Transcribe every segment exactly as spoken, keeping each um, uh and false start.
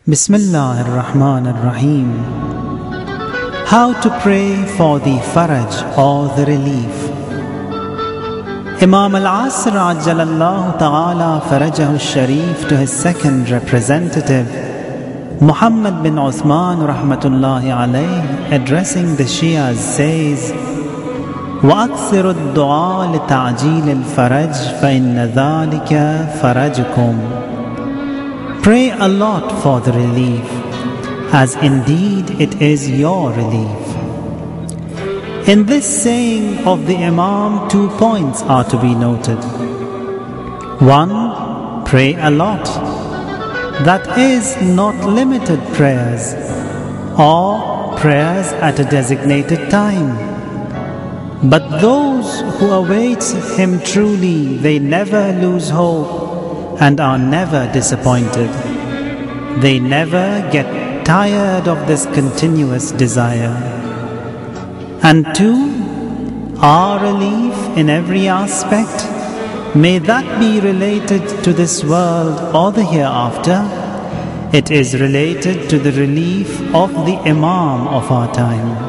Bismillah ar-Rahman ar-Rahim. How to pray for the faraj or the relief. Imam al-Asr ajjalallahu ta'ala farajahu al-Sharif to his second representative, Muhammad bin Uthman rahmatullahi alayh, addressing the Shias says, وَأَكْثِرُ الدُّعَاء لِتَعْجِيلِ الْفَرَجِ فَإِنَّ ذَلِكَ فَرَجُكُمْ. Pray a lot for the relief, as indeed it is your relief. In this saying of the Imam, two points are to be noted. One, pray a lot. That is not limited prayers or prayers at a designated time. But those who await Him truly, they never lose hope and are never disappointed. They never get tired of this continuous desire. And two, our relief in every aspect, may that be related to this world or the hereafter, it is related to the relief of the Imam of our time.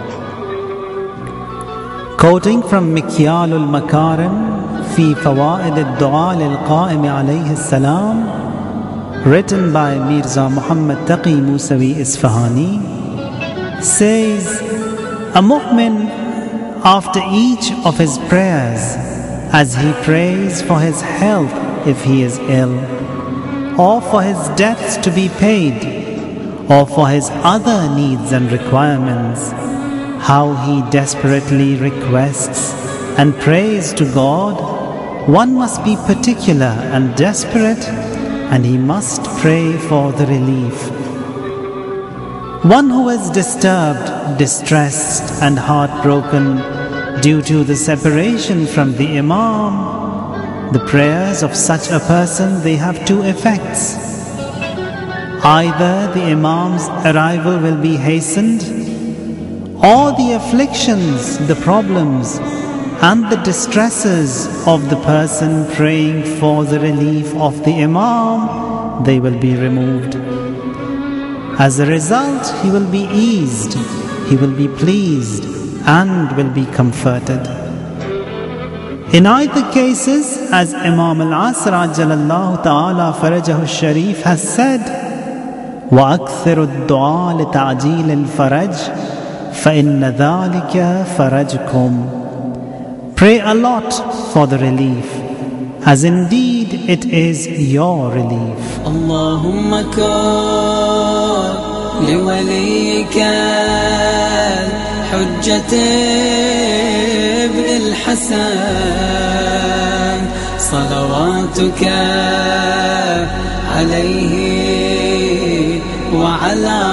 Quoting from Mikyalul Makarim في فوائد الدعاء للقائم عليه السلام, written by Mirza Muhammad Taqi Musawi Isfahani, says, a mu'min after each of his prayers, as he prays for his health if he is ill, or for his debts to be paid, or for his other needs and requirements, how he desperately requests and prays to God, one must be particular and desperate, and he must pray for the relief. One who is disturbed, distressed and heartbroken due to the separation from the Imam, the prayers of such a person, they have two effects. Either the Imam's arrival will be hastened, or the afflictions, the problems and the distresses of the person praying for the relief of the Imam, they will be removed. As a result, he will be eased, he will be pleased and will be comforted. In either cases, as Imam al-Asr ajjalallahu ta'ala farajahu al-Sharif has said, وَأَكْثِرُ الدُّعَاء لِتَعْجِيلِ الْفَرَجِ فَإِنَّ ذَلِكَ فَرَجْكُمْ. Pray a lot for the relief, as indeed it is your relief. Allahumma kun liwaliyika hujjat ibn al-Hasan salawatuka alayhi wa ala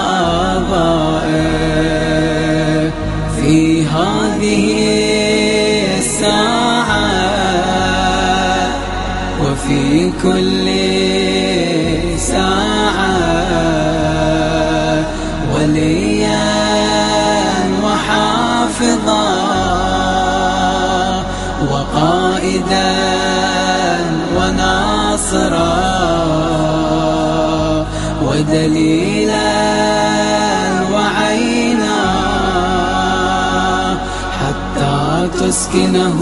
aba'ihi fi hadhihi وفي كل ساعة وليا وحافظا وقائدا وناصرا ودليلا وعينا حتى تسكنه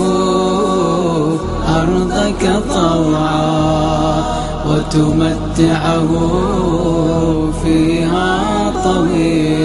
أرضك طوعا وتمتعه فيها طويلا.